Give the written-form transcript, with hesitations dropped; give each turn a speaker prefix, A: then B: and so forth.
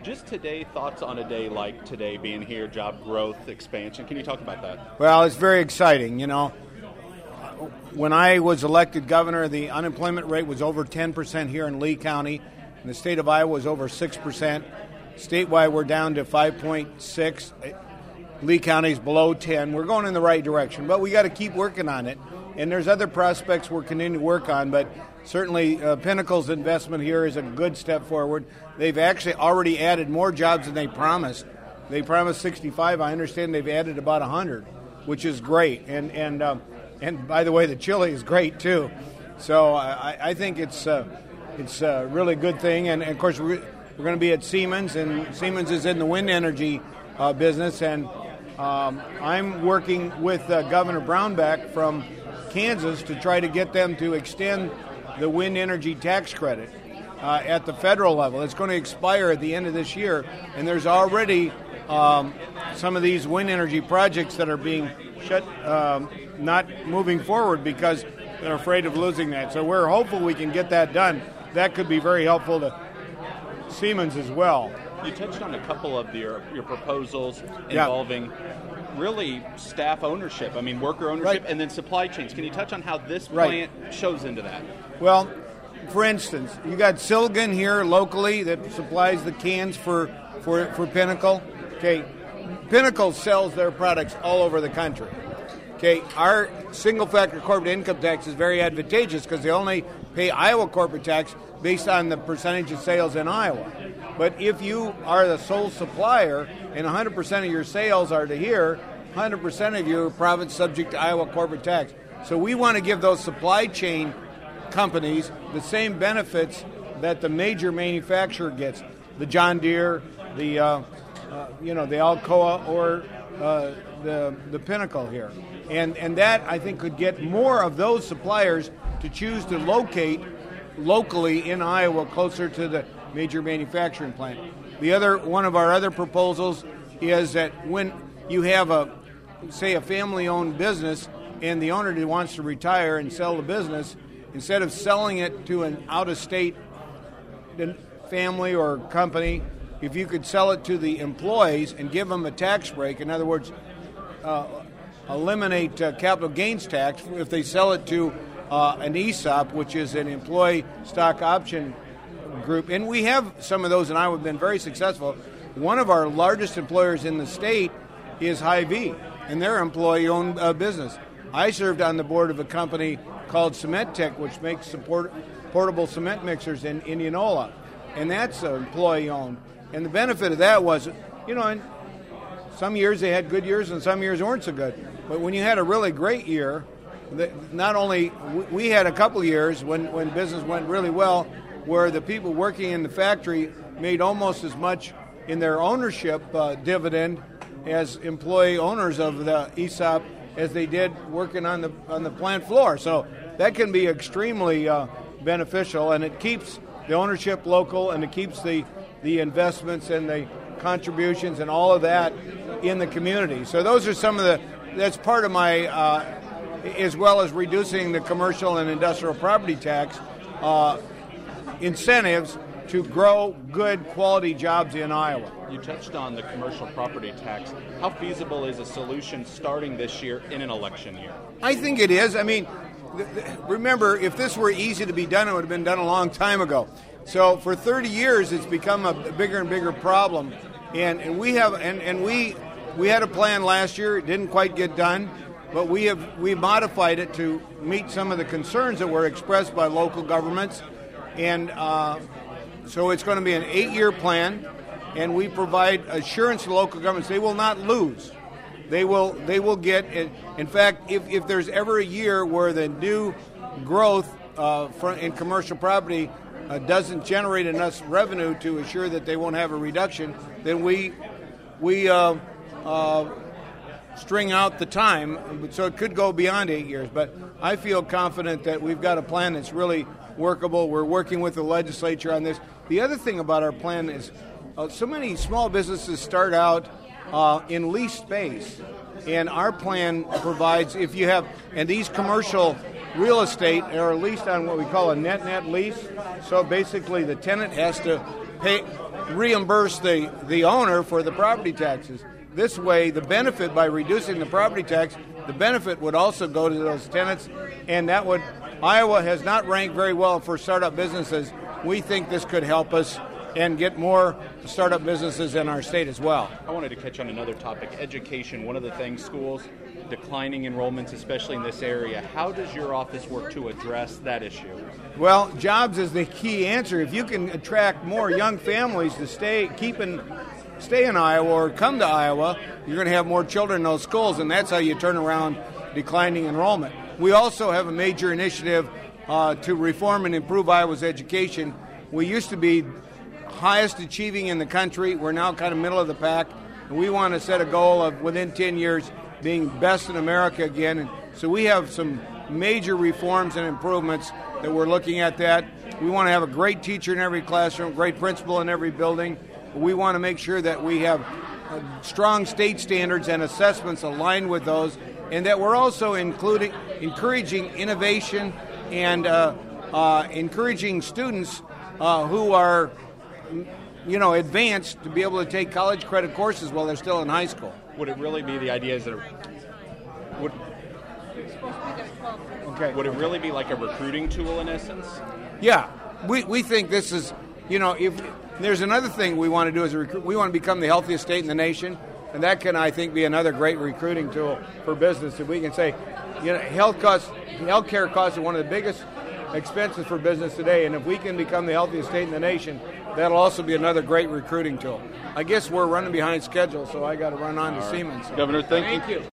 A: Just today, thoughts on a day like today being here, job growth, expansion. Can you talk about that?
B: Well, it's very exciting. When I was elected governor, the unemployment rate was over 10% here in Lee County. In the state of Iowa was over 6%. Statewide, we're down to 5.6. Lee County's below 10. We're going in the right direction, but we got to keep working on it. And there's other prospects we're continuing to work on, but certainly Pinnacle's investment here is a good step forward. They've actually already added more jobs than they promised. They promised 65. I understand they've added about 100, which is great. And by the way, the chili is great too. So I think it's a really good thing. And of course, we're going to be at Siemens, and Siemens is in the wind energy business. And I'm working with Governor Brownback from Kansas to try to get them to extend the wind energy tax credit at the federal level. It's going to expire at the end of this year, and there's already some of these wind energy projects that are being shut, not moving forward because they're afraid of losing that. So we're hopeful we can get that done. That could be very helpful to Siemens as well.
A: You touched on a couple of your proposals involving really staff ownership, worker ownership,
B: right,
A: and then supply chains. Can you touch on how this plant shows into that?
B: Well, for instance, you got Silgan here locally that supplies the cans for Pinnacle. Okay, Pinnacle sells their products all over the country. Okay, our single-factor corporate income tax is very advantageous because they only pay Iowa corporate tax based on the percentage of sales in Iowa. But if you are the sole supplier and 100% of your sales are to here, 100% of your profits subject to Iowa corporate tax. So we want to give those supply chain companies the same benefits that the major manufacturer gets, the John Deere, the Alcoa, or the Pinnacle here. And that, I think, could get more of those suppliers to choose to locate locally in Iowa closer to the major manufacturing plant. One of our other proposals is that when you have a family-owned business and the owner wants to retire and sell the business, instead of selling it to an out-of-state family or company, if you could sell it to the employees and give them a tax break, in other words, eliminate capital gains tax if they sell it to an ESOP, which is an employee stock option group. And we have some of those in Iowa have been very successful. One of our largest employers in the state is Hy-Vee, and they're employee-owned business. I served on the board of a company called Cement Tech, which makes portable cement mixers in Indianola, and that's employee-owned. And the benefit of that was, in some years they had good years and some years weren't so good. But when you had a really great year, not only we had a couple of years when business went really well, where the people working in the factory made almost as much in their ownership dividend as employee owners of the ESOP as they did working on the plant floor. So that can be extremely beneficial, and it keeps the ownership local, and it keeps the investments and the contributions and all of that in the community. So those are that's part of my, as well as reducing the commercial and industrial property tax incentives to grow good quality jobs in Iowa.
A: You touched on the commercial property tax. How feasible is a solution starting this year in an election year?
B: I think it is. Remember, if this were easy to be done, it would have been done a long time ago. So for 30 years, it's become a bigger and bigger problem. And we had a plan last year. It didn't quite get done, but we modified it to meet some of the concerns that were expressed by local governments. And so it's going to be an 8-year plan, and we provide assurance to local governments they will not lose. They will get it. In fact, if there's ever a year where the new growth in commercial property doesn't generate enough revenue to assure that they won't have a reduction, then we string out the time, so it could go beyond 8 years. But I feel confident that we've got a plan that's really workable. We're working with the legislature on this. The other thing about our plan is so many small businesses start out in leased space, and our plan provides, if you have, and these commercial real estate are leased on what we call a net lease. So basically the tenant has to reimburse the owner for the property taxes. This way, the benefit by reducing the property tax, the benefit would also go to those tenants, and that would. Iowa has not ranked very well for startup businesses. We think this could help us and get more startup businesses in our state as well.
A: I wanted to catch on another topic, education. One of the things, schools, declining enrollments, especially in this area. How does your office work to address that issue?
B: Well, jobs is the key answer. If you can attract more young families to stay in Iowa or come to Iowa, you're going to have more children in those schools, and that's how you turn around declining enrollment. We also have a major initiative to reform and improve Iowa's education. We used to be highest achieving in the country. We're now kind of middle of the pack, and we want to set a goal of within 10 years being best in America again. And so we have some major reforms and improvements that we're looking at that. We want to have a great teacher in every classroom, great principal in every building. We want to make sure that we have strong state standards and assessments aligned with those, and that we're also encouraging innovation and encouraging students who are, advanced to be able to take college credit courses while they're still in high school.
A: Would it really be the idea is that would it really be like a recruiting tool in essence?
B: Yeah, we think this is, if there's another thing we want to do as a recruit, we want to become the healthiest state in the nation, and that can, I think, be another great recruiting tool for business. If we can say, healthcare costs are one of the biggest expenses for business today, and if we can become the healthiest state in the nation, that'll also be another great recruiting tool. I guess we're running behind schedule, so I got to run on to Siemens.
A: Governor, thank you.